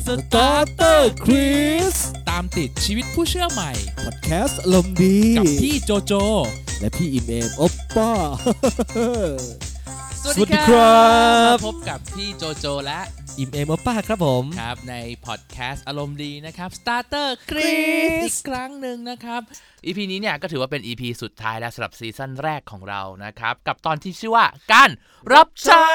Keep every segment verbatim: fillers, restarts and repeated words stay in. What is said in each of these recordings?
Starter Quiz ตามติดชีวิตผู้เชื่อใหม่พอดแคสต์อารมณ์ดีกับพี่โจโจและพี่อิมเอมโอปป้าสวัสดีครับพบกับพี่โจโจและอิมเอมโอปป้าครับผมครับในพอดแคสต์อารมณ์ดีนะครับ Starter Quiz อีกครั้งหนึ่งนะครับ อี พี นี้เนี่ยก็ถือว่าเป็น อี พี สุดท้ายแล้วสำหรับซีซั่นแรกของเรานะครับกับตอนที่ชื่อว่าการรับใช้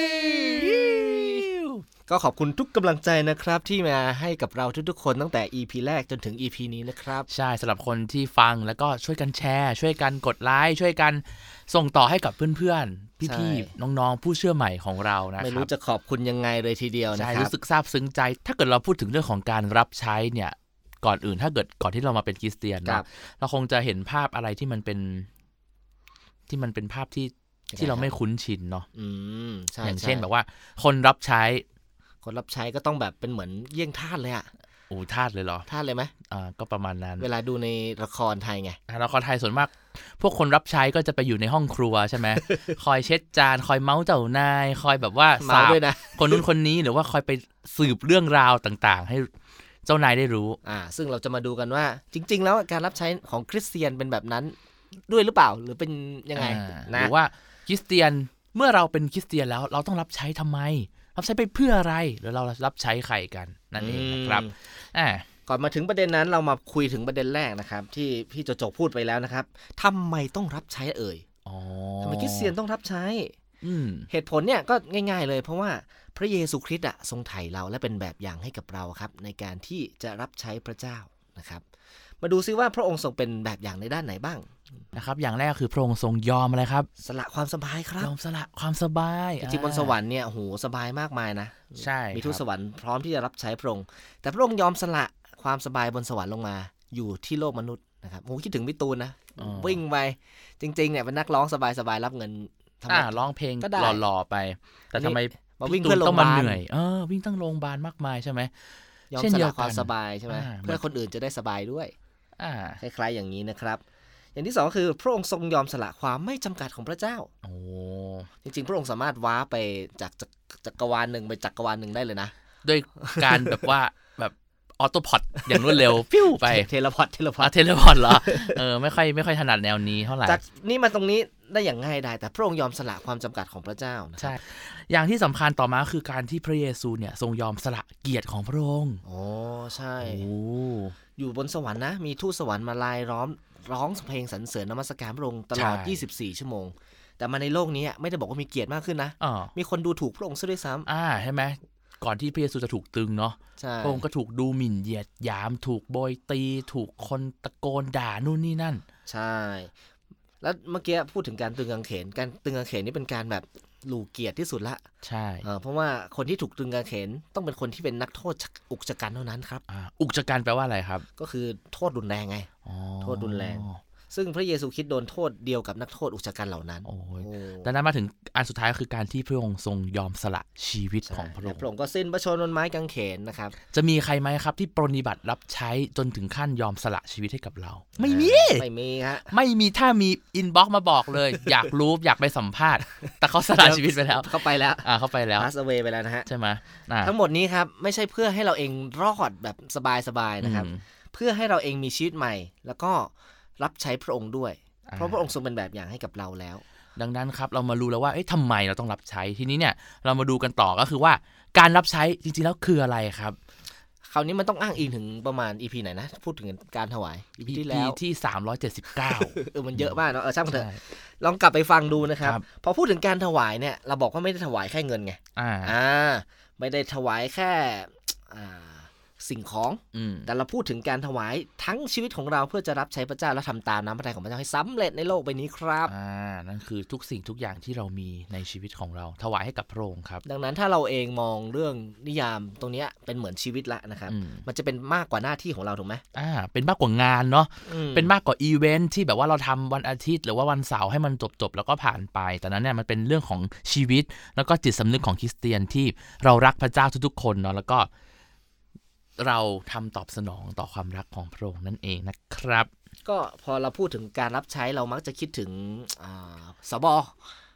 ก็ขอบคุณทุกกำลังใจนะครับที่มาให้กับเราทุกๆคนตั้งแต่ อี พี แรกจนถึง อี พี นี้นะครับใช่สำหรับคนที่ฟังแล้วก็ช่วยกันแชร์ช่วยกันกดไลค์ช่วยกันส่งต่อให้กับเพื่อนๆพี่ๆน้องๆผู้เชื่อใหม่ของเรานะครับไม่รู้จะขอบคุณยังไงเลยทีเดียวนะครับรู้สึกซาบซึ้งใจถ้าเกิดเราพูดถึงเรื่องของการรับใช้เนี่ยก่อนอื่นถ้าเกิดก่อนที่เรามาเป็นคริสเตียนนะเราคงจะเห็นภาพอะไรที่มันเป็นที่มันเป็นภาพที่ที่เราไม่คุ้นชินเนาะอย่างเช่นแบบว่าคนรับใช้คนรับใช้ก็ต้องแบบเป็นเหมือนเยี่ยงทาสเลยอะโอ้ทาสเลยเหรอทาสเลยไหมอ่าก็ประมาณนั้นเวลาดูในละครไทยไงละครไทยส่วนมากพวกคนรับใช้ก็จะไปอยู่ในห้องครัวใช่ไหม คอยเช็ดจานคอยเมาส์เจ้านายคอยแบบว่าเมาด้วยนะคนนู้นคนนี้หรือว่าคอยไปสืบเรื่องราวต่างๆให้เจ้านายได้รู้อ่าซึ่งเราจะมาดูกันว่าจริงๆแล้วการรับใช้ของคริสเตียนเป็นแบบนั้นด้วยหรือเปล่าหรือเป็นยังไงนะหรือว่าคริสเตียนเมื่อเราเป็นคริสเตียนแล้วเราต้องรับใช้ทำไมรับใช้ไปเพื่ออะไรหรือเรารับใช้ใครกันนั่นเองนะครับอ่าก่อนมาถึงประเด็นนั้นเรามาคุยถึงประเด็นแรกนะครับที่พี่โจโจพูดไปแล้วนะครับทำไมต้องรับใช้เอ่ยทำไมคริสเตียนต้องรับใช้เหตุผลเนี่ยก็ง่ายๆเลยเพราะว่าพระเยซูคริสต์อะทรงไถ่เราและเป็นแบบอย่างให้กับเราครับในการที่จะรับใช้พระเจ้านะครับมาดูซิว่าพระองค์ทรงเป็นแบบอย่างในด้านไหนบ้างนะครับอย่างแรกคือพระองค์ทรงยอมอะไรครับสละความสบายครับยอมสละความสบายจริงๆบนสวรรค์เนี่ยโอ้โหสบายมากมายนะใช่มีทูตสวรรค์พร้อมที่จะรับใช้พระองค์แต่พระองค์ยอมสละความสบายบนสวรรค์ลงมาอยู่ที่โลกมนุษย์นะครับโอ้คิดถึงพี่ตูนนะวิ่งไปจริงๆเนี่ยเป็นนักร้องสบายๆรับเงินอ่าร้องเพลงหล่อๆไปแต่ทำไมมาวิ่งเพื่อต้องมาเหนื่อยเออวิ่งตั้งโรงพยาบาลมากมายใช่ไหมยอมสละความสบายใช่ไหมเพื่อคนอื่นจะได้สบายด้วยคล้ายๆอย่างนี้นะครับอย่างที่สองคือพระองค์ทรงยอมสละความไม่จำกัดของพระเจ้าโอ้จริงๆพระองค์สามารถว้าไปจากจักรวาลหนึ่งไปจักรวาลหนึ่งได้เลยนะด้วยการแบบว่าแบบออโต้พอดอย่างรวดเร็วปิ้วไปเทเลพอร์ตเทเลพอร์ตเทเลพอร์ตเหรอเออไม่ค่อยไม่ค่อยถนัดแนวนี้เท่าไหร่จากนี่มาตรงนี้ได้อย่างง่ายได้แต่พระองค์ยอมสละความจำกัดของพระเจ้าใช่อย่างที่สำคัญต่อมาคือการที่พระเยซูเนี่ยทรงยอมสละเกียรติของพระองค์โอ้ใช่อยู่บนสวรรค์นะมีทูตสวรรค์มาลายล้อมร้องเพลงสรรเสริญนมัสการพระองค์ตลอดยี่สิบสี่ชั่วโมงแต่มาในโลกนี้ไม่ได้บอกว่ามีเกียรติมากขึ้นนะมีคนดูถูกพระองค์ซะด้วยซ้ำอ่าใช่ไหมก่อนที่พระเยซูจะถูกตึงเนาะพระองค์ก็ถูกดูหมิ่นเหยียดหยามถูกโบยตีถูกคนตะโกนด่านู่นนี่นั่นใช่แล้วเมื่อกี้พูดถึงการตึงกางเขนการตึงกางเขนนี่เป็นการแบบหลู่เกียรติที่สุดละใช่เพราะว่าคนที่ถูกตึงกางเขนต้องเป็นคนที่เป็นนักโทษอุกชะกันเท่านั้นครับอุกชะกันแปลว่าอะไรครับก็คือโทษรุนแรงไงโทษรุนแรงซึ่งพระเยซูคริสต์โดนโทษเดียวกับนักโทษอุกชะกันเหล่านั้นดังนั้นมาถึงอันสุดท้ายคือการที่พระองค์ทรงยอมสละชีวิตของพระองค์พระองค์ก็สิ้นพระชนม์บนไม้กางเขนนะครับจะมีใครไหมครับที่ปรนนิบัติรับใช้จนถึงขั้นยอมสละชีวิตให้กับเราไม่มีไม่มีฮะไม่มีถ้ามีอินบ็อกซ์มาบอกเลย อยากรู้อยากไปสัมภาษณ์แต่เขาสละชีวิตไปแล้วเขาไปแล้วอ่าเขาไปแล้ว pass away ไปแล้วนะฮะใช่ไหมทั้งหมดนี้ครับไม่ใช่เพื่อให้เราเองรอดแบบสบายๆนะครับเพื่อให้เราเองมีชีวิตใหม่แล้วก็รับใช้พระองค์ด้วยเพราะพระองค์ทรงเป็นแบบอย่างให้กับเราแล้วดังนั้นครับเรามารู้แล้วว่าเอ๊ะทำไมเราต้องรับใช้ทีนี้เนี่ยเรามาดูกันต่อก็คือว่าการรับใช้จริงๆแล้วคืออะไรครับคราวนี้มันต้องอ้างอิงถึงประมาณ อี พี ไหนนะพูดถึงการถวาย อี พี ที่แล้วที่สามร้อยเจ็ดสิบเก้าเออมันเยอะมากเนาะเออช่างเถอะลองกลับไปฟังดูนะครับพอพูดถึงการถวายเนี่ยเราบอกว่าไม่ได้ถวายแค่เงินไงอ่าอ่าไม่ได้ถวายแค่อ่าสิ่งของแต่เราพูดถึงการถวายทั้งชีวิตของเราเพื่อจะรับใช้พระเจ้าและทำตามน้ำพระทัยของพระเจ้าให้สำเร็จในโลกใบนี้ครับอ่านั่นคือทุกสิ่งทุกอย่างที่เรามีในชีวิตของเราถวายให้กับพระองค์ครับดังนั้นถ้าเราเองมองเรื่องนิยามตรงนี้เป็นเหมือนชีวิตละนะครับมันจะเป็นมากกว่าหน้าที่ของเราถูกไหมอ่าเป็นมากกว่างานเนาะเป็นมากกว่าอีเวนท์ที่แบบว่าเราทำวันอาทิตย์หรือว่าวันเสาร์ให้มันจบๆแล้วก็ผ่านไปแต่นั้นเนี่ยมันเป็นเรื่องของชีวิตแล้วก็จิตสำนึกของคริสเตียนที่เรารักพระเจ้าทุกๆคนเนาะแล้วก็เราทำตอบสนองต่อความรักของพระองค์นั่นเองนะครับก็พอเราพูดถึงการรับใช้เรามักจะคิดถึงสบ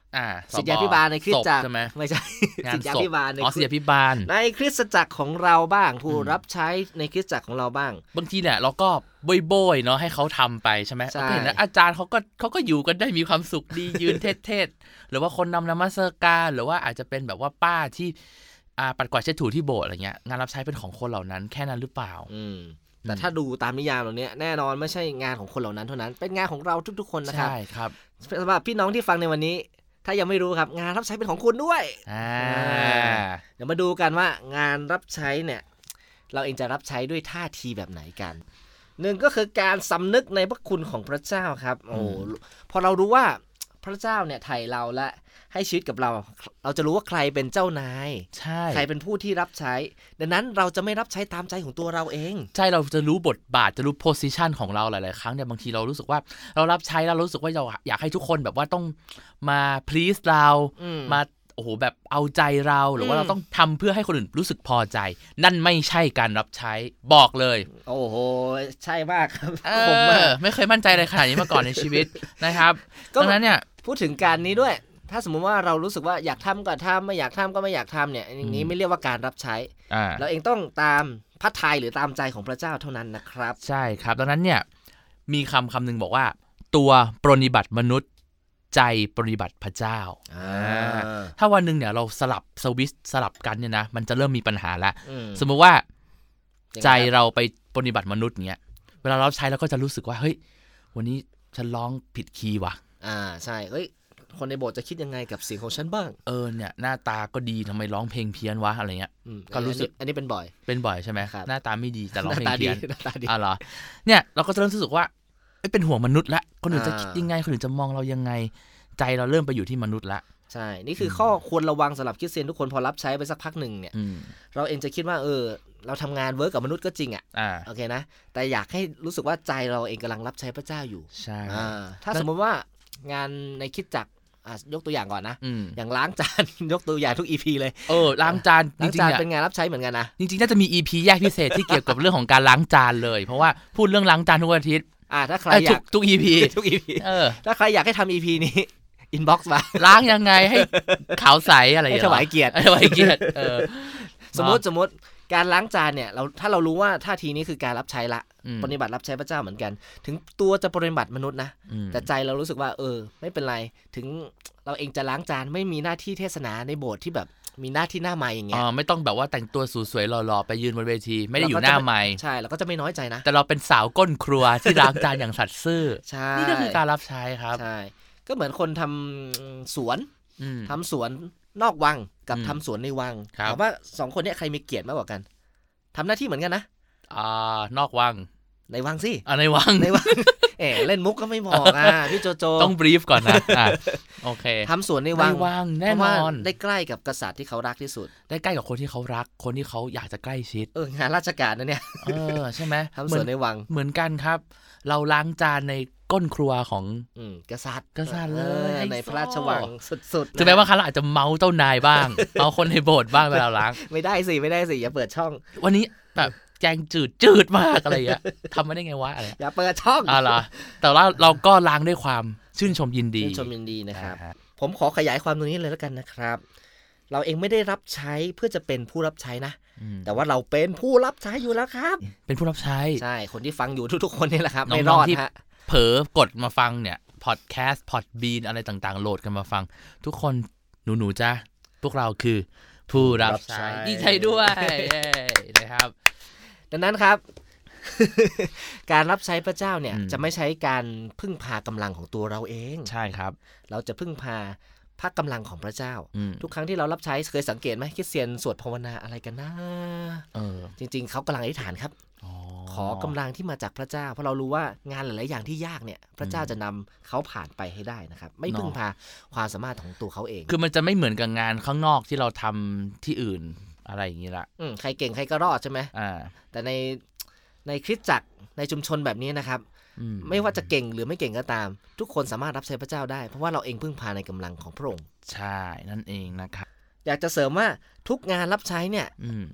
ศิษยาภิบาลในคริสตจักรใช่ไหมไม่ใช่ศิษยาภิบาลในศิษยาภิบาลในคริสตจักรของเราบ้างผู้รับใช้ในคริสตจักรของเราบ้างบางทีเนี่ยเราก็โบยๆเนาะให้เขาทำไปใช่ไหมเราเห็นนะอาจารย์เขาก็เขาก็อยู่กันได้มีความสุขดียืนเทศๆหรือว่าคนนำนมัสการหรือว่าอาจจะเป็นแบบว่าป้าที่ปัดกวาดเช็ดถูที่โบสถ์อะไรเงี้ยงานรับใช้เป็นของคนเหล่านั้นแค่นั้นหรือเปล่าแต่ถ้าดูตามนิยามเหล่านี้แน่นอนไม่ใช่งานของคนเหล่านั้นเท่านั้นเป็นงานของเราทุกๆคนนะครับใช่ครับสำหรับพี่น้องที่ฟังในวันนี้ถ้ายังไม่รู้ครับงานรับใช้เป็นของคุณด้วยเดี๋ยวมาดูกันว่างานรับใช้เนี่ยเราเองจะรับใช้ด้วยท่าทีแบบไหนกันหนึ่งก็คือการสำนึกในพระคุณของพระเจ้าครับโอ้พอเรารู้ว่าพระเจ้าเนี่ยไถ่เราและให้ชีวิตกับเราเราจะรู้ว่าใครเป็นเจ้านายใช่ใครเป็นผู้ที่รับใช้ดังนั้นเราจะไม่รับใช้ตามใจของตัวเราเองใช่เราจะรู้บทบาทจะรู้โพสิชันของเราหลายๆครั้งเนี่ยบางทีเรารู้สึกว่าเรารับใช้แล้วรู้สึกว่าเราอยากให้ทุกคนแบบว่าต้องมา please เรามาโอ้โหแบบเอาใจเราหรือว่าเราต้องทำเพื่อให้คนอื่นรู้สึกพอใจนั่นไม่ใช่การรับใช้บอกเลยโอ้โหใช่มากครับผมไม่เคยมั่นใจเลยขนาดนี้มาก่อนในชีวิตนะครับดังนั้นเนี่ยพูดถึงการนี้ด้วยถ้าสมมุติว่าเรารู้สึกว่าอยากทำก็ทำไม่อยากทำก็ไม่อยากทำเนี่ยอย่างนี้ไม่เรียกว่าการรับใช้เราเองต้องตามพระทัยหรือตามใจของพระเจ้าเท่านั้นนะครับใช่ครับดังนั้นเนี่ยมีคำคำหนึ่งบอกว่าตัวปรนนิบัติมนุษย์ใจปรนนิบัติพระเจ้าถ้าวันหนึ่งเนี่ยเราสลับสวิตช์สลับกันเนี่ยนะมันจะเริ่มมีปัญหาแล้วสมมติว่าใจเราไปปรนนิบัติมนุษย์เงี้ยเวลาเราใช้เราก็จะรู้สึกว่าเฮ้ยวันนี้ฉันร้องผิดคีย์ว่ะอ่าใช่เฮ้ยคนในโบสถ์จะคิดยังไงกับเสียงของฉันบ้างเออเนี่ยหน้าตาก็ดีทำไมร้องเพลงเพี้ยนวะอะไรเงี้ยก็รู้สึกอันนี้เป็นบ่อยเป็นบ่อยใช่ไหมหน้าตาไม่ดีแต่ร้องเพลงเพี้ยนหน้าตาดีอ๋อเหรอเนี่ยเราก็จะเริ่มรู้สึกว่าเป็นห่วงมนุษย์ละคนอื่นจะคิดยังไงคนอื่นจะมองเรายังไงใจเราเริ่มไปอยู่ที่มนุษย์ละใช่นี่คือข้อควรระวังสำหรับคริสเตียนทุกคนพอรับใช้ไปสักพักหนึ่งเนี่ยเราเองจะคิดว่าเออเราทำงานเวิร์กกับมนุษย์ก็จริงอ่ะโอเคนะแต่อยากให้รู้สึกว่าใจเราเองกำลังรับใช้พระเจ้าอยู่ใช่ถ้าสมมติว่างานในคริสตจักรยกตัวอย่างก่อนนะอย่างล้างจานยกตัวอย่างทุก อี พี เลยเออล้างจานจริงๆเป็นงานรับใช้เหมือนกันนะจริงๆน่าจะมี อี พี แยกพิเศษที่เกี่ยวกับเรื่องของการล้างจานเลยเพราะว่าพูดเรื่องล้างจานทุกอาทิตย์อ่าถ้าใครอยากทุก อี พีทุก อี พี เออถ้าใครอยากให้ทำ อี พี นี้อินบ็อกซ์มาล้างยังไงให้ขาวใสอะไรอย่างเงี้ยให้ถวายเกียรติถวายเกียรติเออสมมติสมมติการล้างจานเนี่ยเราถ้าเรารู้ว่าท่าทีนี้คือการรับใช้ละปฏิบัติรับใช้พระเจ้าเหมือนกันถึงตัวจะปฏิบัติมนุษย์นะแต่ใจเรารู้สึกว่าเออไม่เป็นไรถึงเราเองจะล้างจานไม่มีหน้าที่เทศนาในโบสถ์ที่แบบมีหน้าที่หน้าไมค์อย่างเงี้ยอ๋อไม่ต้องแบบว่าแต่งตัวสวยๆหล่อๆไปยืนบนเวทีไม่ได้อยู่หน้าไมค์ใช่เราก็จะไม่น้อยใจนะแต่เราเป็นสาวก้นครัวที่ล้างจานอย่างสัตย์ซื่อนี่ก็คือการรับใช้ครับใช่ก็เหมือนคนทำสวนทำสวนนอกวังกับทำสวนในวังถามว่าสองคนนี้ใครมีเกียรติมากกว่ากันทำหน้าที่เหมือนกันนะอ่านอกวังในวังสิอ่าในวังในวังเออเล่นมุกก็ไม่บอกอ่ะพี่โจโจต้องบรีฟก่อนนะอ่ะโอเคทำสวนในวังในวังแน่นอนได้ใกล้กับกษัตริย์ที่เขารักที่สุดได้ใกล้กับคนที่เขารักคนที่เขาอยากจะใกล้ชิดเอองานราชการนะเนี่ยเออใช่ไหมทำสวนในวังเหมือนกันครับเราล้างจานในก้นครัวของกษัตริย์กษัตริย์เลยในพระราชวังสุดๆถึงแม้ว่าเขาอาจจะเมาเจ้านายบ้างเมาคนในโบสถ์บ้างเวลาล้างไม่ได้สิไม่ได้สิอย่าเปิดช่องวันนี้แบบแจงจืดจืดมากอะไรอย่างเงี้ยทำมาได้ไงวะอะไรอย่าเปิดช่องอ่าเหรอแต่ว่าเราก็ล้างด้วยความชื่นชมยินดีชื่นชมยินดีนะครับผมขอขยายความตรงนี้เลยแล้วกันนะครับเราเองไม่ได้รับใช้เพื่อจะเป็นผู้รับใช้นะแต่ว่าเราเป็นผู้รับใช้อยู่แล้วครับเป็นผู้รับใช้ใช่คนที่ฟังอยู่ทุกๆคนนี่แหละครับไม่รอดฮะเผลอกดมาฟังเนี่ยพอดแคสต์พอดบีนอะไรต่างๆโหลดกันมาฟังทุกคนหนูๆจ้าพวกเราคือผู้รับใช้ดีใจด้วยนะครับดังนั้นครับ การรับใช้พระเจ้าเนี่ยจะไม่ใช้การพึ่งพากำลังของตัวเราเองใช่ครับเราจะพึ่งพาพระกำลังของพระเจ้าทุกครั้งที่เรารับใช้เคยสังเกตไหมคริสเตียนสวดภาวนาอะไรกันนะเออจริงๆเขากำลังอธิษฐานครับขอกำลังที่มาจากพระเจ้าเพราะเรารู้ว่างานหลายๆอย่างที่ยากเนี่ยพระเจ้าจะนำเขาผ่านไปให้ได้นะครับไม่พึ่งพาความสามารถของตัวเขาเองคือมันจะไม่เหมือนกับงานข้างนอกที่เราทำที่อื่นอะไรอย่างนี้ละใครเก่งใครก็รอดใช่ไหมแต่ในในคริสตจักรในชุมชนแบบนี้นะครับไม่ว่าจะเก่งหรือไม่เก่งก็ตามทุกคนสามารถรับใช้พระเจ้าได้เพราะว่าเราเองพึ่งพาในกำลังของพระองค์ใช่นั่นเองนะครับอยากจะเสริมว่าทุกงานรับใช้เนี่ยใน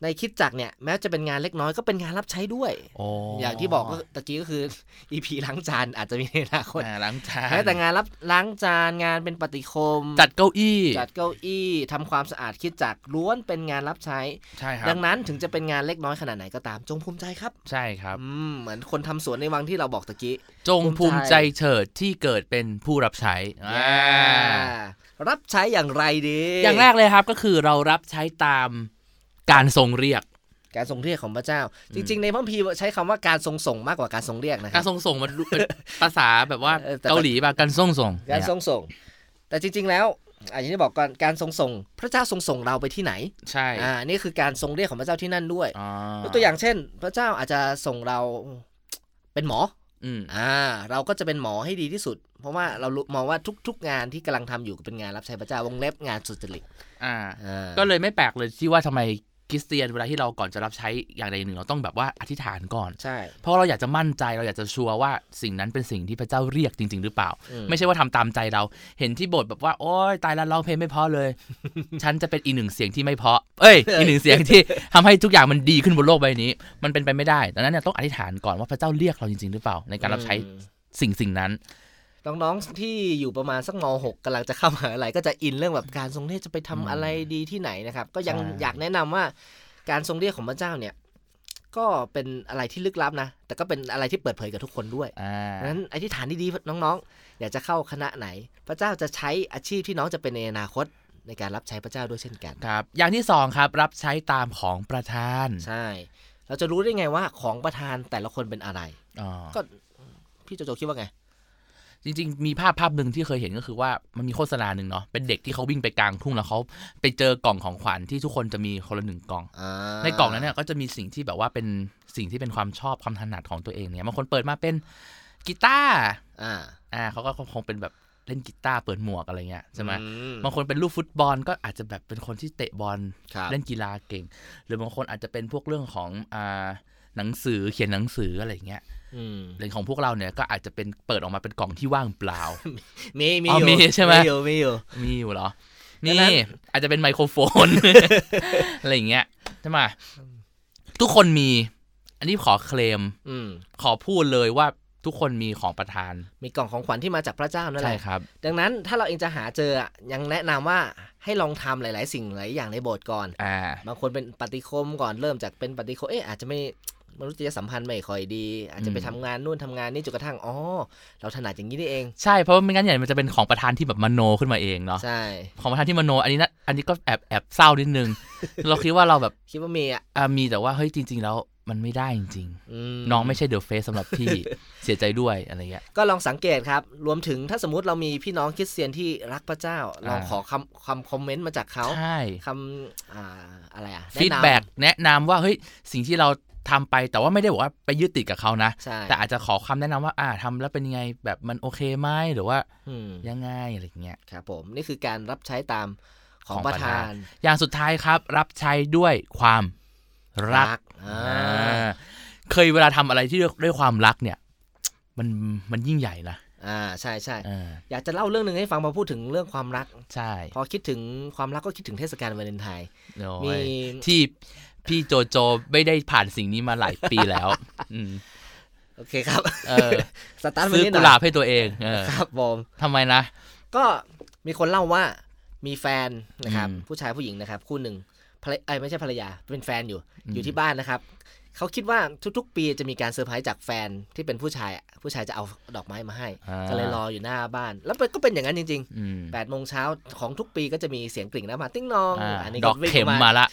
ในคริสตจักรเนี่ยแม้จะเป็นงานเล็กน้อยก็เป็นงานรับใช้ด้วย อย่างที่บอกก็ตะกี้ก็คือ อี พี ล้างจานอาจจะมีในอนาคตล้างจานแม้แต่งานรับล้างจานงานเป็นปฏิคมจัดเก้าอี้จัดเก้าอี้ทำความสะอาดคริสตจักรล้วนเป็นงานรับใช้ใช่ครับดังนั้นถึงจะเป็นงานเล็กน้อยขนาดไหนก็ตามจงภูมิใจครับใช่ครับอืมเหมือนคนทำสวนในวังที่เราบอกตะกี้จงภูมิใจเถิดที่เกิดเป็นผู้รับใช้รับใช้อย่างไรดีอย่างแรกเลยครับก็คือเรารับใช้ตามการทรงเรียกการทรงเรียกของพระเจ้าจริงๆในพระคัมภีร์ใช้คำว่าการทรงส่งมากกว่าการทรงเรียกนะครับการทรงส่งมันเป็นภาษาแบบว่าเกาหลีป่ะการทรงส่งการทรงส่งแต่จริงๆแล้วอย่างที่บอกก่อนการทรงส่งพระเจ้าทรงส่งเราไปที่ไหนใช่อ่านี่คือการทรงเรียกของพระเจ้าที่นั่นด้วยยกตัวอย่างเช่นพระเจ้าอาจจะส่งเราเป็นหมออ่าเราก็จะเป็นหมอให้ดีที่สุดเพราะว่าเรามองว่าทุกๆงานที่กำลังทำอยู่เป็นงานรับใช้พระเจ้าวงเล็บงานสุจริตอ่าก็เลยไม่แปลกเลยที่ว่าทำไมคริสเตียนเวลาที่เราก่อนจะรับใช้อย่างใดหนึ่งเราต้องแบบว่าอธิษฐานก่อนใช่เพราะเราอยากจะมั่นใจเราอยากจะชัวร์ว่าสิ่งนั้นเป็นสิ่งที่พระเจ้าเรียกจริงๆหรือเปล่าไม่ใช่ว่าทำตามใจเราเห็นที่บทแบบว่าโอ๊ยตายแล้วร้องเพลงไม่เพราะเลย ฉันจะเป็นอีกหนึ่งเสียงที่ไม่เพราะเอ้ย อีกหนึ่งเสียงที่ทำให้ทุกอย่างมันดีขึ้นบนโลกใบนี้มันเป็นไปไม่ได้ดังนั้นเนี่ยต้องอธิษฐานก่อนว่าพระเจ้าเรียกเราจริงๆหรือเปล่าในการรับใช้สิ่งสิ่งนั้นน้องๆที่อยู่ประมาณสักม.หก กำลังจะเข้ามหาวิทยาลัยก็จะอินเรื่องแบบการทรงเรียกจะไปทำอะไรดีที่ไหนนะครับก็ยังอยากแนะนำว่าการทรงเรียกของพระเจ้าเนี่ยก็เป็นอะไรที่ลึกลับนะแต่ก็เป็นอะไรที่เปิดเผยกับทุกคนด้วยดังนั้นอธิษฐานดีๆน้องๆอยากจะเข้าคณะไหนพระเจ้าจะใช้อาชีพที่น้องจะเป็นในอนาคตในการรับใช้พระเจ้าด้วยเช่นกันครับอย่างที่สองครับรับใช้ตามของประทานใช่เราจะรู้ได้ไงว่าของประทานแต่ละคนเป็นอะไรก็พี่โจโจคิดว่าไงจริงๆมีภาพภาพหนึ่งที่เคยเห็นก็คือว่ามันมีโฆษณาหนึ่งเนาะเป็นเด็กที่เขาวิ่งไปกลางทุ่งแล้วเขาไปเจอกล่องของขวัญที่ทุกคนจะมีคนละหนึ่งกล่องในกล่องนั้นเนี่ยก็จะมีสิ่งที่แบบว่าเป็นสิ่งที่เป็นความชอบความถนัดของตัวเองเนี่ยบางคนเปิดมาเป็นกีตาร์อ่าอ่าเขาก็คงเป็นแบบเล่นกีตาร์เปิดหมวกอะไรเงี้ยใช่ไหมบางคนเป็นลูกฟุตบอลก็อาจจะแบบเป็นคนที่เตะบอลเล่นกีฬาเก่งหรือบางคนอาจจะเป็นพวกเรื่องของอ่าหนังสือเขียนหนังสืออะไรเงี้ยเรื่องของพวกเราเนี่ยก็อาจจะเป็นเปิดออกมาเป็นกล่องที่ว่างเปล่ามีมีอยู่มีใช่ไหมมีอยู่มีอยู่มีอยู่เหรอนี่อาจจะเป็นไมโครโฟน อะไรอย่างเงี้ยใช่ไหมทุกคนมีอันนี้ขอเคลมขอพูดเลยว่าทุกคนมีของประทานมีกล่องของขวัญที่มาจากพระเจ้านั่นแหละใช่ครับดังนั้นถ้าเราเองจะหาเจอยังแนะนำว่าให้ลองทำหลายๆสิ่งหลายอย่างในโบสถ์ก่อนบางคนเป็นปฏิคมก่อนเริ่มจากเป็นปฏิคมเอ๊ะอาจจะไม่มนุษยสัมพันธ์ไม่ค่อยดีอาจจะไปทำงานนู่นทำงานนี่จนกระทั่งอ๋อเราถนัดอย่างนี้นี่เองใช่เพราะไม่งั้นอย่างมันจะเป็นของประทานที่แบบมโนขึ้นมาเองเนาะใช่ของประทานที่มโนอันนี้นะอันนี้ก็แอบแอบเศร้านิดนึง เราคิดว่าเราแบบคิดว่ามีอ่ะมีแต่ว่าเฮ้ยจริงๆแล้วมันไม่ได้จริงๆน้องไม่ใช่เดอะเฟสสำหรับพี่ เสียใจด้วยอะไรเงี้ยก็ลองสังเกตครับรวมถึงถ้าสมมุติเรามีพี่น้องคริสเตียนที่รักพระเจ้าลองขอคำคำคอมเมนต์มาจากเขาคำอ่าอะไรอ่ะฟีดแบ็กแนะนำว่าเฮ้ยสิ่งที่เราทำไปแต่ว่าไม่ได้บอกว่าไปยึดติดกับเขานะแต่อาจจะขอคำแนะนำว่าอ่าทำแล้วเป็นยังไงแบบมันโอเคไหมหรือว่ายังไงอะไรเงี้ยครับผมนี่คือการรับใช้ตามของประทานอย่างสุดท้ายครับรับใช้ด้วยความรักเคยเวลาทำอะไรที่ด้วยความรักเนี่ยมันมันยิ่งใหญ่นะอ่าใช่ใช่อยากจะเล่าเรื่องนึงให้ฟังพอพูดถึงเรื่องความรักใช่พอคิดถึงความรักก็คิดถึงเทศกาลวาเลนไทน์มีที่พี่โจโจไม่ได้ผ่านสิ่งนี้มาหลายปีแล้วโอเคครับสตาร์ทซื้อกุหลาบให้ตัวเองครับผมทำไมนะก็มีคนเล่าว่ามีแฟนนะครับผู้ชายผู้หญิงนะครับคู่หนึ่งไอ้ไม่ใช่ภรรยาเป็นแฟนอยู่อยู่ที่บ้านนะครับเขาคิดว่าทุกๆปีจะมีการเซอร์ไพรส์จากแฟนที่เป็นผู้ชายผู้ชายจะเอาดอกไม้มาให้ก็เลยรออยู่หน้าบ้านแล้วก็เป็นอย่างนั้นจริงๆแปดโมงเช้าของทุกปีก็จะมีเสียงกริ่งนะมาติ้งนองอันนี้ดอกเข็มมาละ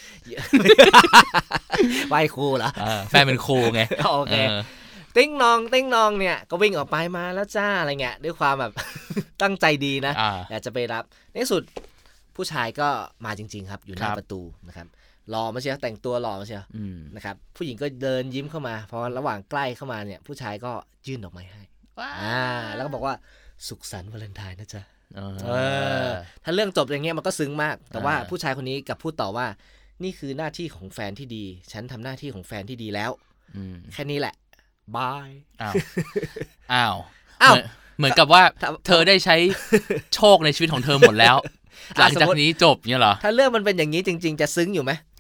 ไหว้ครูเหรอแฟนเป็นครูไงโอเคติ้งนองติ้งนองเนี่ยก็วิ่งออกไปมาแล้วจ้าอะไรเงี้ยด้วยความแบบตั้งใจดีนะอยากจะไปรับในที่สุดผู้ชายก็มาจริงๆครับอยู่หน้าประตูนะครับรอมาเชียวแต่งตัวรอมาเชียวนะครับผู้หญิงก็เดินยิ้มเข้ามาพอระหว่างใกล้เข้ามาเนี่ยผู้ชายก็ยื่นดอกไม้ให้อ่าแล้วก็บอกว่าสุขสันต์วาเลนไทน์นะจ๊ะถ้าเรื่องจบอย่างเงี้ยมันก็ซึ้งมากแต่ว่าผู้ชายคนนี้กับพูดต่อว่านี่คือหน้าที่ของแฟนที่ดีฉันทำหน้าที่ของแฟนที่ดีแล้วแค่นี้แหละบายอ้าวอ้าวอ้าวเหมือนกับว่าเธอได้ใช้โชคในชีวิตของเธอหมดแล้วหลังจากนี้จบเนี่ยเหรอถ้าเรื่องมันเป็นอย่างนี้จริงๆจะซึ้งอยู่ไหม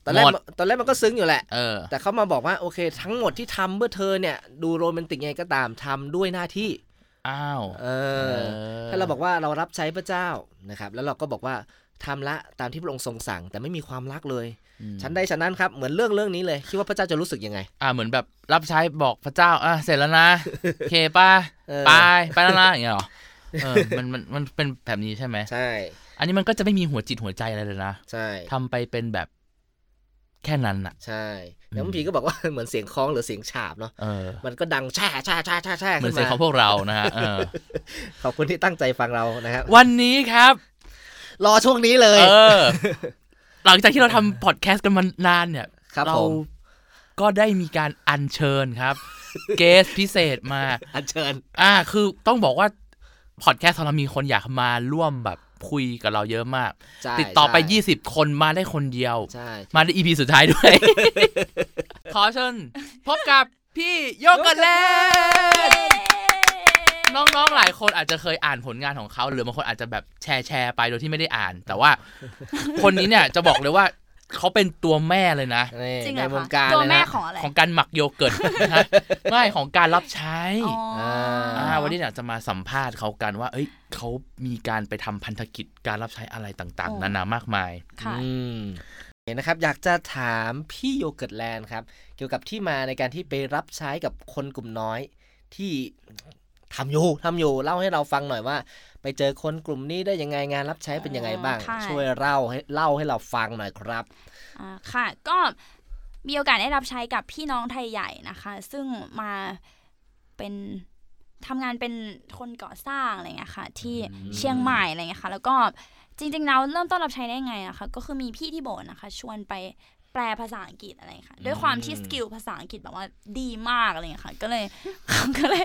ตอนแรกตอนแรกมันก็ซึ้งอยู่แหละเออแต่เขามาบอกว่าโอเคทั้งหมดที่ทำเพื่อเธอเนี่ยดูโรแมนติกไงก็ตามทำด้วยหน้าที่อ้าวเออถ้าเราบอกว่าเรารับใช้พระเจ้านะครับแล้วเราก็บอกว่าทำละตามที่พระองค์ทรงสั่งแต่ไม่มีความรักเลยฉันได้ฉันนั้นครับเหมือนเรื่องเรื่องนี้เลยคิดว่าพระเจ้าจะรู้สึกยังไงอ่าเหมือนแบบรับใช้บอกพระเจ้าอ่ะเสร็จแล้วนะโอเคป่ะไปไปแล้วนะอย่างเงี้ยหรอเออมันมันมันเป็นแบบนี้ใช่ไหมใช่อันนี้มันก็จะไม่มีหัวจิตหัวใจอะไรเลยนะใช่ทำไปเป็นแบบแค่นั้นอ่ะใช่แล้วบางทีก็บอกว่าเหมือนเสียงคล้องหรือเสียงฉาบเนาะมันก็ดังแช่แช่แช่แช่แช่เหมือนเสียงของพวกเรานะฮะขอบคุณที่ตั้งใจฟังเรานะครับวันนี้ครับรอช่วงนี้เลยหลังจากที่เราทำพอดแคสต์กันมานานเนี่ยเราก็ได้มีการอัญเชิญครับเกสพิเศษมาอัญเชิญอ่าคือต้องบอกว่าพอดแคสต์ของเรามีคนอยากมาร่วมแบบคุยกับเราเยอะมากติดต่อไปยี่สิบคนมาได้คนเดียวมาได้ อี พี สุดท้ายด้วย ขอเชิญพบกับพี่โยกกันแล้วน้องๆหลายคนอาจจะเคยอ่านผลงานของเขาหรือบางคนอาจจะแบบแชร์แชร์ไปโดยที่ไม่ได้อ่านแต่ว่าคนนี้เนี่ยจะบอกเลยว่าเขาเป็นตัวแม่เลยนะในวงการตัวแม่ของอะไรของการหมักโยเกิร์ตนะไม่ของการรับใช้อ่าวันนี้เนี่ยจะมาสัมภาษณ์เขากันว่าเอ้ยเขามีการไปทำพันธกิจการรับใช้อะไรต่างๆนานามากมายค่ะนะครับอยากจะถามพี่โยเกิร์ตแลนด์ครับเกี่ยวกับที่มาในการที่ไปรับใช้กับคนกลุ่มน้อยที่ทำอยู่ทำอยู่เล่าให้เราฟังหน่อยว่าไปเจอคนกลุ่มนี้ได้ยังไงงานรับใช้เป็นยังไงบ้างช่วยเล่าให้เล่าให้เราฟังหน่อยครับอ่าค่ะก็มีโอกาสได้รับใช้กับพี่น้องไทยใหญ่นะคะซึ่งมาเป็นทำงานเป็นคนก่อสร้างอะไรเงี้ยค่ะที่เชียงใหม่อะไรเงี้ยค่ะแล้วก็จริงๆแล้วเริ่มต้นรับใช้ได้ไงอะคะก็คือมีพี่ที่โบสถ์นะคะชวนไปแปลภาษาอังกฤษอะไรค่ะด้วยความที่สกิลภาษาอังกฤษแบบว่าดีมากอะไรเงี้ยค่ะก็เลยก็เลย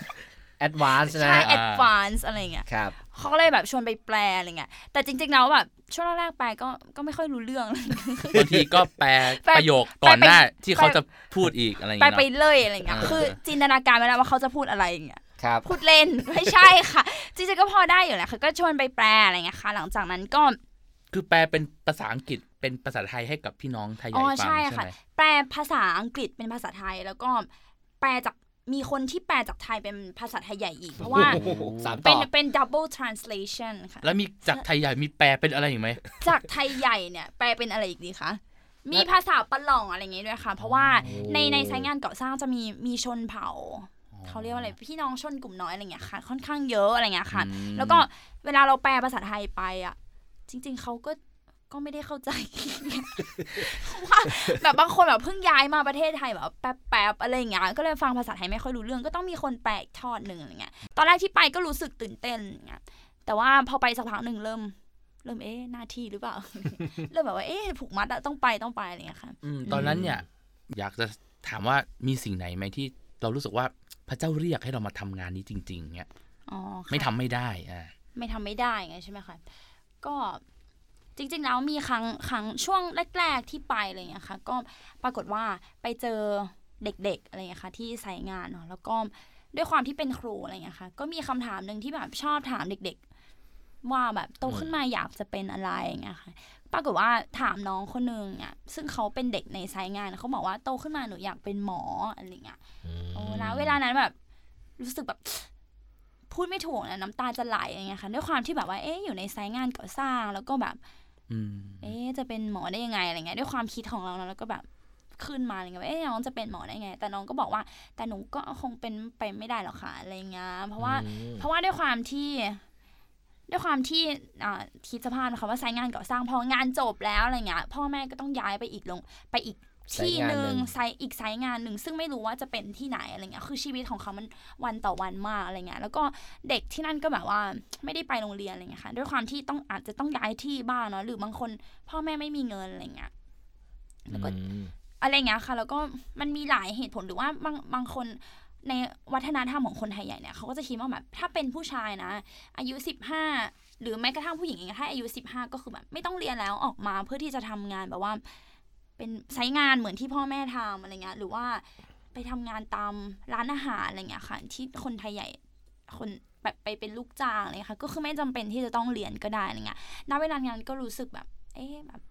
advance นะใช่ advance อะไรเงี้ยครับเขาก็เลยแบบชวนไปแปลอะไรเงี้ยแต่จริงๆแล้วแบบช่วงแรกๆไปก็ก็ไม่ค่อยรู้เรื่องบางทีก็แปลประโยคก่อนหน้าที่เขาจะพูดอีกอะไรเงี้ยไปไปเลยอะไรเงี้ยคือจินตนาการไว้แล้วว่าเขาจะพูดอะไรอย่างเงี้ยพูดเล่นไม่ใช่ค่ะจริงๆก็พอได้อยู่แหละเขาก็ชวนไปแปลอะไรเงี้ยค่ะหลังจากนั้นก็คือแปลเป็นภาษาอังกฤษเป็นภาษาไทยให้กับพี่น้องไทยใหญ่ฟังใช่ไหมแปลภาษาอังกฤษเป็นภาษาไทยแล้วก็แปลจากมีคนที่แปลจากไทยเป็นภาษาไทยใหญ่อีกเพราะว่าเป็นเป็น double translation ค่ะแล้วมีจากไทยใหญ่มีแปลเป็นอะไรอีกไหมจากไทยใหญ่เนี่ยแปลเป็นอะไรอีกดีคะมีภาษาปะหล่องอะไรอย่างงี้ด้วยค่ะเพราะว่าในในไซต์งานก่อสร้างจะมีมีชนเผ่าเขาเรียกว่าอะไรพี่น้องชนกลุ่มน้อยอะไรเงี้ยค่ะค่อนข้างเยอะอะไรเงี้ยค่ะแล้วก็เวลาเราแปลภาษาไทยไปอ่ะจริงๆเขาก็ก็ไม่ได้เข้าใจว่าแบบบางคนแบบเพิ่งย้ายมาประเทศไทยแบบแป๊บๆอะไรอย่างเงี้ยก็เลยฟังภาษาไทยไม่ค่อยรู้เรื่องก็ต้องมีคนแปลอีกทอดนึงอะไรเงี้ยตอนแรกที่ไปก็รู้สึกตื่นเต้นอย่างเงี้ยแต่ว่าพอไปสักพักนึงเริ่มเริ่มเอ๊ะหน้าที่หรือเปล่าเริ่มแบบว่าเอ๊ะผูกมัดต้องไปต้องไปอะไรเงี้ยค่ะตอนนั้นเนี่ยอยากจะถามว่ามีสิ่งไหนไหมที่เรารู้สึกว่าพระเจ้าเรียกให้เรามาทำงานนี้จริงๆเนี่ยไม่ทำไม่ได้อ่าไม่ทำไม่ได้ไงใช่ไหมคะก็จริงๆแล้วมีครั้งครั้งช่วงแรกๆที่ไปอะไรอย่างเงี้ยค่ะก็ปรากฏว่าไปเจอเด็กๆอะไรอย่างเงี้ยค่ะที่ใส่งานเนาะแล้วก็ด้วยความที่เป็นครูอะไรอย่างเงี้ยค่ะก็มีคำถามนึงที่แบบชอบถามเด็กๆว่าแบบโตขึ้นมาอยากจะเป็นอะไรอย่างเงี้ยค่ะปรากฏว่าถามน้องคนนึงอ่ะซึ่งเขาเป็นเด็กในสายงานเขาบอกว่าโตขึ้นมาหนูอยากเป็นหมออะไรเงี้ยโอ้นะเวลานั้นแบบรู้สึกแบบพูดไม่ถูกนะน้ำตาจะไหลอย่างเงี้ยค่ะด้วยความที่แบบว่าเอ๊ะอยู่ในสายงานก่อสร้างแล้วก็แบบเอ๊ะจะเป็นหมอได้ยังไงอะไรเงี้ยด้วยความคิดของเราแล้วก็แบบขึ้นมาอะไรเงี้ยเอ๊ะน้องจะเป็นหมอได้ไงแต่น้องก็บอกว่าแต่หนูก็คงเป็นไปไม่ได้หรอกค่ะอะไรเงี้ยเพราะว่าเพราะว่าด้วยความที่ด้วยความที่คิดสภาพนะคะว่าสายงานก่อสร้างพองานจบแล้วอะไรเงี้ยพ่อแม่ก็ต้องย้ายไปอีกลงไปอีกที่หนึ่งไซอีกไซต์งานหนึ่งซึ่งไม่รู้ว่าจะเป็นที่ไหนอะไรเงี้ยคือชีวิตของเขามันวันต่อวันมากอะไรเงี้ยแล้วก็เด็กที่นั่นก็แบบว่าไม่ได้ไปโรงเรียนอะไรเงี้ยค่ะด้วยความที่ต้องอาจจะต้องย้ายที่บ้านเนาะหรือบางคนพ่อแม่ไม่มีเงินอะไรเงี้ยแล้วก็อะไรเงี้ยค่ะแล้วก็มันมีหลายเหตุผลหรือว่าบางบางคนในวัฒนธรรมของคนไทยใหญ่เนี่ยเขาก็จะคิดว่าแบบถ้าเป็นผู้ชายนะอายุสิบห้าหรือแม้กระทั่งผู้หญิงเองถ้าอายุสิบห้าก็คือแบบไม่ต้องเรียนแล้วออกมาเพื่อที่จะทำงานแบบว่าเป็นใช้งานเหมือนที่พ่อแม่ทำอะไรเงี้ยหรือว่าไปทำงานตามร้านอาหารอะไรเงี้ยค่ะที่คนไทยใหญ่คนแบบไปเป็นลูกจ้างอะไรค่ะก็คือไม่จำเป็นที่จะต้องเรียนก็ได้อะไรเงี้ยณเวลานั้นก็รู้สึกแบบเอ๊ะแบบ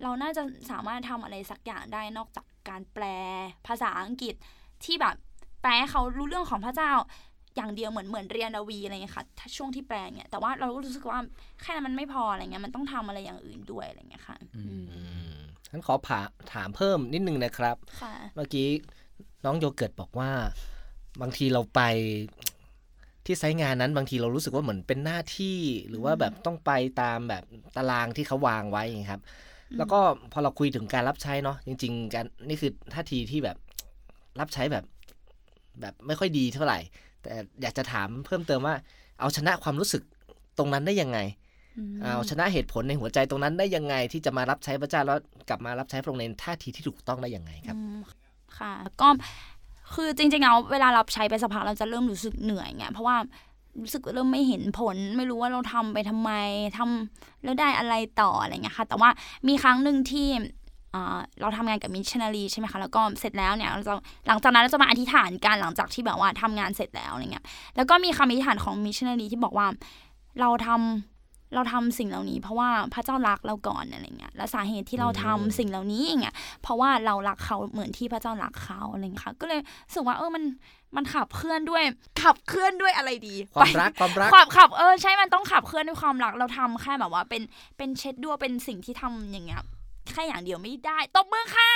เราน่าจะสามารถทำอะไรสักอย่างได้นอกจากการแปลภาษาอังกฤษที่แบบแปลให้เขารู้เรื่องของพระเจ้าอย่างเดียวเหมือนเหมือนเรียนนาวีอะไรเงี้ยค่ะช่วงที่แปลเนี่ยแต่ว่าเราก็รู้สึกว่าแค่นั้นมันไม่พออะไรเงี้ยมันต้องทำอะไรอย่างอื่นด้วยอะไรเงี้ยค่ะงั้นขอถามถามเพิ่มนิดนึงนะครับเมื่อกี้น้องโยเกิร์ตบอกว่าบางทีเราไปที่ไซต์งานนั้นบางทีเรารู้สึกว่าเหมือนเป็นหน้าที่หรือว่าแบบต้องไปตามแบบตารางที่เขาวางไว้ครับแล้วก็พอเราคุยถึงการรับใช้เนาะจริงๆการนี่คือท่าทีที่แบบรับใช้แบบแบบไม่ค่อยดีเท่าไหร่แต่อยากจะถามเพิ่มเติมว่าเอาชนะความรู้สึกตรงนั้นได้ยังไงเอาชนะเหตุผลในหัวใจตรงนั้นได้ยังไงที่จะมารับใช้พระเจ้าแล้วกลับมารับใช้พระองค์ในท่าทีที่ถูกต้องได้ยังไงครับค่ะก็คือจริงๆแล้วเวลาเราใช้ไปสักพักเราจะเริ่มรู้สึกเหนื่อยไงเพราะว่ารู้สึกเริ่มไม่เห็นผลไม่รู้ว่าเราทำไปทำไมทำแล้วได้อะไรต่ออะไรเงี้ยค่ะแต่ว่ามีครั้งหนึ่งที่เราทำงานกับมิชชันนารีใช่ไหมคะแล้วก็เสร็จแล้วเนี่ยเราจะหลังจากนั้นเราจะมาอธิษฐานกันหลังจากที่แบบว่าทำงานเสร็จแล้วอะไรเงี้ยแล้วก็มีคำอธิษฐานของมิชชันนารีที่บอกว่าเราทำเราทำสิ่งเหล่านี้เพราะว่าพระเจ้ารักเราก่อนอะไรเงี้ยและสาเหตุที่เราทำสิ่งเหล่านี้อย่างเงี้ยเพราะว่าเรารักเขาเหมือนที่พระเจ้ารักเขาอะไรเงี้ยค่ะก็เลยรู้สึกว่าเออมันมันขับเคลื่อนด้วยขับเคลื่อนด้วยอะไรดีความรักความรักขับขับเออใช่มันต้องขับเคลื่อนด้วยความรักเราทำแค่แบบว่าเป็นเป็นเช็ดด้วยเป็นสิ่งที่ทำอย่างเงี้ยแค่อย่างเดียวไม่ได้ตบมือค่ะ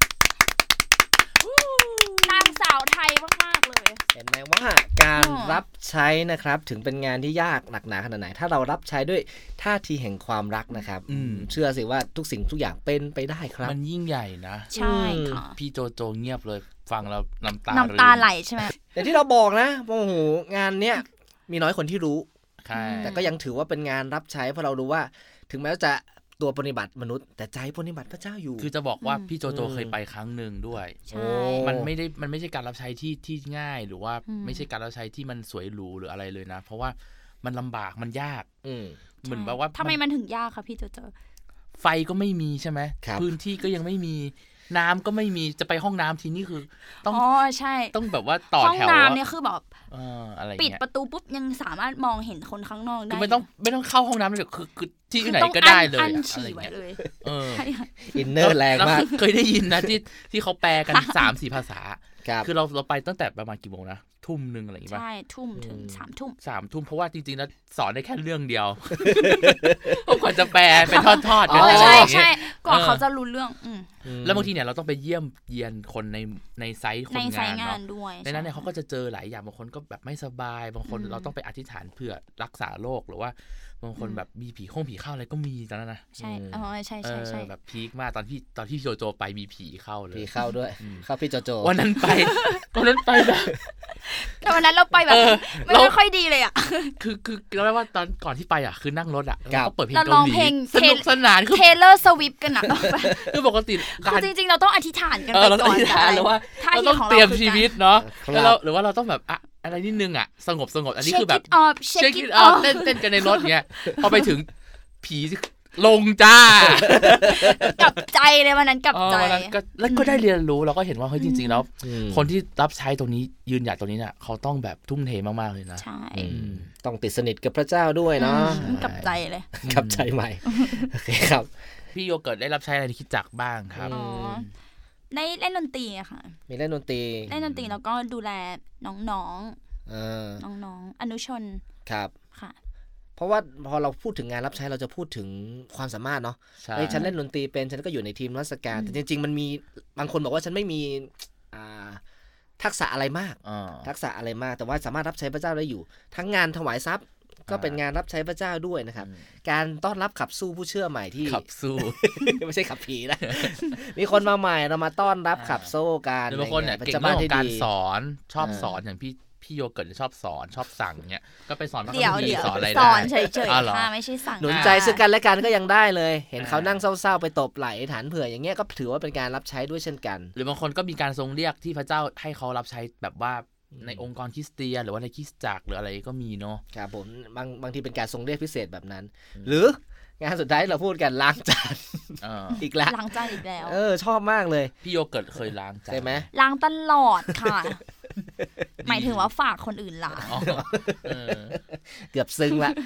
นางสาวไทยมากๆเลยเห็นไหมว่าการรับใช้นะครับถึงเป็นงานที่ยากหนักหนาขนาดไหนถ้าเรารับใช้ด้วยท่าทีแห่งความรักนะครับเชื่อสิว่าทุกสิ่งทุกอย่างเป็นไปได้ครับมันยิ่งใหญ่นะใช่ค่ะพี่โจโจเงียบเลยฟังแล้วน้ำตาน้ำตาไหลใช่ไหมแต่ที่เราบอกนะโอ้โหงานเนี้ยมีน้อยคนที่รู้แต่ก็ยังถือว่าเป็นงานรับใช้เพราะเรารู้ว่าถึงแม้จะตัวปฏิบัติมนุษย์แต่ใจปฏิบัติพระเจ้าอยู่คือจะบอกว่าพี่โจโจเคยไปครั้งหนึ่งด้วยมันไม่ได้มันไม่ใช่การรับใช้ที่ที่ง่ายหรือว่าไม่ใช่การรับใช้ที่มันสวยหรูหรืออะไรเลยนะเพราะว่ามันลำบากมันยากเหมือนแบบว่าทำไมมันถึงยากคะพี่โจโจไฟก็ไม่มีใช่ไหมพื้นที่ก็ยังไม่มีน้ำก็ไม่มีจะไปห้องน้ำทีนี่คือต้องอ๋อใช่ต้องแบบว่าต่อแถวห้องน้ำเนี่ยคือแบบอะไรปิดประตูปุ๊บยังสามารถมองเห็นคนข้างนอกได้ไม่ต้องไม่ต้องเข้าห้องน้ำเลยคือคือที่ไหนก็ได้เลยอันฉี่ไว้เลยเอออินเนอร์แรงมากเคยได้ยินนะที่ที่เขาแปลกัน สามสี่ ภาษาคือเราเราไปตั้งแต่ประมาณกี่โมงนะทุ่มนึงอะไรอย่างเงี้ยใช่ทุ่มถึงสามทุ่มสามทุ่มเพราะว่าจริงๆแล้วสอนได้แค่เรื่องเดียวเพราะกว่าจะแปลเป็นทอดๆกันใช่ใช่กว่าเขาจะรู้เรื่องแล้วบางทีเนี่ยเราต้องไปเยี่ยมเยียนคนในในไซต์คนงานเนาะในนั้นเนี่ยเขาก็จะเจอหลายอย่างบางคนก็แบบไม่สบายบางคนเราต้องไปอธิษฐานเพื่อรักษาโรคหรือว่าบางคนแบบมีผีห้องผีเข้าอะไรก็มีตอนนั้นนะใช่อ๋อใช่ใช่ใช่แบบพีคมากตอนที่ตอนที่โจโจไปมีผีเข้าเลยผีเข้าด้วยเข้าพี่โจโจวันนั้นไปวันนั้นไปแบบแต่วันนั้นเราไปแบบไม่ค่อยดีเลยอ่ะคือคือเราเรียกว่าตอนก่อนที่ไปอ่ะคือนั่งรถอ่ะก็เปิดเพลงเกาหลีสนุกสนานคือเทเลอร์สวิฟกันอ่ะคือปกติคือจริงๆเราต้องอธิษฐานกันไปก่อนหรือว่าเราต้องเตรียมชีวิตเนาะแล้วเราหรือว่าเราต้องแบบอะอะไรนิดนึงอ่ะสงบสงบอันนี้คือแบบเช็คอิทออฟเต้นเต้นกันในรถเงี้ยพอไปถึงผีลงจ้ากลับใจเลยวันนั้นกลับใจแล้วก็ได้เรียนรู้เราก็เห็นว่าเฮ้ยจริงๆแล้วคนที่รับใช้ตรงนี้ยืนหยัดตรงนี้เนี่ยเขาต้องแบบทุ่มเทมากๆเลยนะใช่ต้องติดสนิทกับพระเจ้าด้วยเนาะกลับใจเลยกลับใจใหม่โอเคครับพี่โยเกิร์ตได้รับใช้อะไรในคริสตจักรบ้างครับในเล่นดนตรีอะค่ะมีเล่นดนตรีเล่นดนตรีแล้วก็ดูแลน้องๆน้องๆอนุชนครับค่ะเพราะว่าพอเราพูดถึงงานรับใช้เราจะพูดถึงความสามารถเนาะไอ้ฉันเล่นดนตรีเป็นฉันก็อยู่ในทีมราชการแต่จริงๆมันมีบางคนบอกว่าฉันไม่มีทักษะอะไรมากทักษะอะไรมากแต่ว่าสามารถรับใช้พระเจ้าได้อยู่ทั้งงานถวายทรัพย์ก็เป็นงานรับใช้พระเจ้าด้วยนะครับการต้อนรับขับสู้ผู้เชื่อใหม่ที่ขับสู้ไม่ใช่ขับผีนะมีคนมาใหม่เรามาต้อนรับขับโซ่กันบางคนเนี่ยเก่งเรื่องการสอนชอบสอนอย่างพี่พี่โยเกิร์ตชอบสอนชอบสั่งเนี่ยก็ไปสอนพระคัมภีร์สอนอะไรได้สอนเฉยๆค่ะไม่ใช่สั่งหนุนใจซึ่งกันและกันก็ยังได้เลยเห็นเขานั่งเศร้าๆไปตบไหล่ฐานเผื่ออย่างเงี้ยก็ถือว่าเป็นการรับใช้ด้วยเช่นกันหรือบางคนก็มีการทรงเรียกที่พระเจ้าให้เขารับใช้แบบว่าในองค์กรคริสเตียนหรือว่าในคริสตจักรหรืออะไรก็มีเนาะครับผมบางบางทีเป็นการทรงเรียกพิเศษแบบนั้นหรืองานสุดท้ายเราพูดกันล้างจานอีกแล้วล้างจานอีกแล้วเออชอบมากเลยพี่โยเกิร์ตเคยล้างจานใช่ไหมล้างตลอดค่ะหมายถึงว่าฝากคนอื่นล้างเกือบซึ้งละ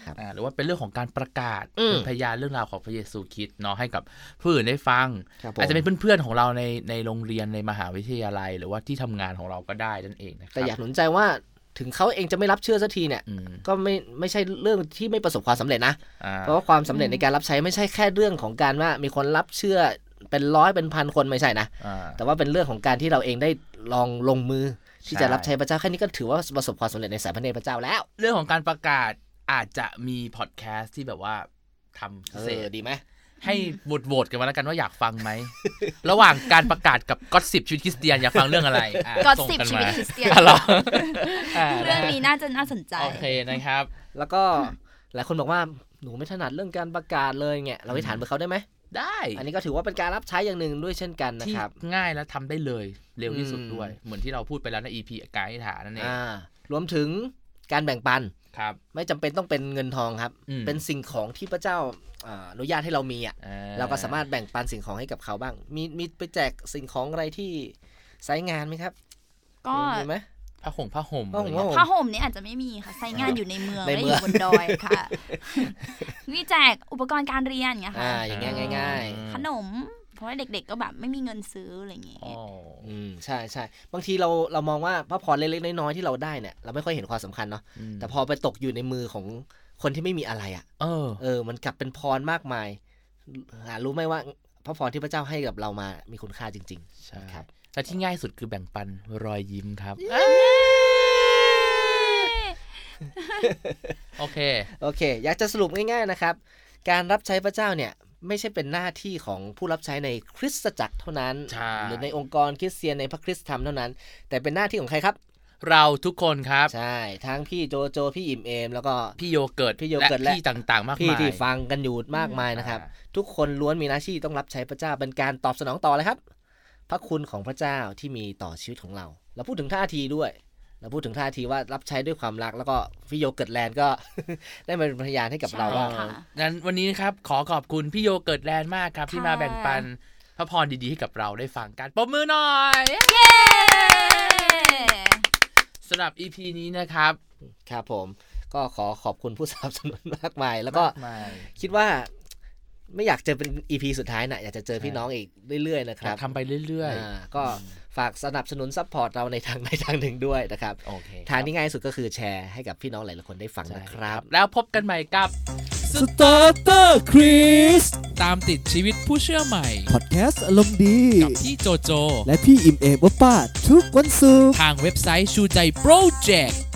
นะครับหรือว่าเป็นเรื่องของการประกาศเป็นพยานเรื่องราวของพระเยซูคริสต์เนาะให้กับผู้อื่นได้ฟังอาจจะเป็นเพื่อนๆของเราในในโรงเรียนในมหาวิทยาลัยหรือว่าที่ทำงานของเราก็ได้นั่นเองนะครับแต่อยากหนุนใจว่าถึงเขาเองจะไม่รับเชื่อสักทีเนี่ยก็ไม่ไม่ใช่เรื่องที่ไม่ประสบความสำเร็จนะเพราะว่าความสำเร็จในการรับใช้ไม่ใช่แค่เรื่องของการว่ามีคนรับเชื่อเป็นร้อยเป็นพันคนไม่ใช่นะแต่ว่าเป็นเรื่องของการที่เราเองได้ลองลงมือที่จะรับใช้พระเจ้าแค่นี้ก็ถือว่าประสบความสำเร็จในสายพระเนตรพระเจ้าแล้วเรื่องของการประกาศอาจจะมีพอดแคสต์ที่แบบว่าทำพิเศษดีไหมให้โหวตกันมาแล้วกันว่าอยากฟังไหมระหว่างการประกาศกับก็อสซิปชีวิตคริสเตียนอยากฟังเรื่องอะไรก็อสซิปชีวิตคริสเตียนเรื่องนี้น่าจะน่าสนใจโอเคนะครับแล้วก็หลายคนบอกว่าหนูไม่ถนัดเรื่องการประกาศเลยเงี้ยเราไปถามเบอร์เขาได้ไหมได้อันนี้ก็ถือว่าเป็นการรับใช้อย่างหนึ่งด้วยเช่นกันนะครับง่ายและทำได้เลยเร็วที่สุดด้วยเหมือนที่เราพูดไปแล้วใน อี พี การอธิษฐานนั่นเองรวมถึงการแบ่งปันครับไม่จำเป็นต้องเป็นเงินทองครับเป็นสิ่งของที่พระเจ้าอนุญาตให้เรามีอ่ะเราก็สามารถแบ่งปันสิ่งของให้กับเขาบ้างมีมีไปแจกสิ่งของอะไรที่ไซต์งานไหมครับก็มีไหมผ้าห่มผ้าห่มผ้าห่มนี่อาจจะไม่มีค่ะไซต์งานอยู่ในเมืองและอยู่บนดอยค่ะมีแจกอุปกรณ์การเรียนอย่างเงี้ยค่ะอย่างเงี้ยง่ายๆขนมเพราะว่าเด็กๆก็แบบไม่มีเงินซื้ออะไรอย่างเงี้ยอืมใช่ใช่บางทีเราเรามองว่าพระพรเล็กๆน้อยๆที่เราได้เนี่ยเราไม่ค่อยเห็นความสำคัญเนาะแต่พอไปตกอยู่ในมือของคนที่ไม่มีอะไรอ่ะเออเออมันกลับเป็นพรมากมายหารู้ไหมว่าพระพรที่พระเจ้าให้กับเรามามีคุณค่าจริงๆใช่ครับและที่ง่ายสุดคือแบ่งปันรอยยิ้มครับโอเคโอเคอยากจะสรุปง่ายๆนะครับการรับใช้พระเจ้าเนี่ยไม่ใช่เป็นหน้าที่ของผู้รับใช้ในคริสตจักรเท่านั้นหรือในองค์กรคริสเตียนในพระคริสตธรรมเท่านั้นแต่เป็นหน้าที่ของใครครับเราทุกคนครับใช่ทั้งพี่โจโจพี่อิ่มเอมแล้วก็พี่โยเกิร์ตพี่โยเกิร์ตและพี่ต่างๆมากมายพี่ที่ฟังกันอยู่มากมายนะครับทุกคนล้วนมีหน้าที่ต้องรับใช้พระเจ้าเป็นการตอบสนองต่อเลยครับพระคุณของพระเจ้าที่มีต่อชีวิตของเราเราพูดถึงท่าทีด้วยเราพูดถึงท่าทีว่ารับใช้ด้วยความรักแล้วก็พี่โยเกิร์ตแลนด์ก็ได้มาเป็นพยานให้กับเราว่างั้นวันนี้นะครับขอขอบคุณพี่โยเกิร์ตแลนด์มากครับที่มาแบ่งปันพระพรดีๆให้กับเราได้ฟังกันปรบมือหน่อยเย้สำหรับ อี พี นี้นะครับครับผมก็ขอขอบคุณผู้สนับสนุนมากมายแล้วก็คิดว่าไม่อยากเจอเป็น อี พี สุดท้ายนะอยากจะเจอพี่น้องอีกเรื่อยๆนะครับทำไปเรื่อยๆก็ฝากสนับสนุนซัพพอร์ตเราในทางในทางหนึ่งด้วยนะครับทางที่ง่ายสุดก็คือแชร์ให้กับพี่น้องหลายๆคนได้ฟังนะครับแล้วพบกันใหม่กับ Starter Chris ตามติดชีวิตผู้เชื่อใหม่พอดแคสต์อารมณ์ดีกับพี่โจโจและพี่อิมเอมป้าทุกวันศุกร์ทางเว็บไซต์ชูใจโปรเจกต์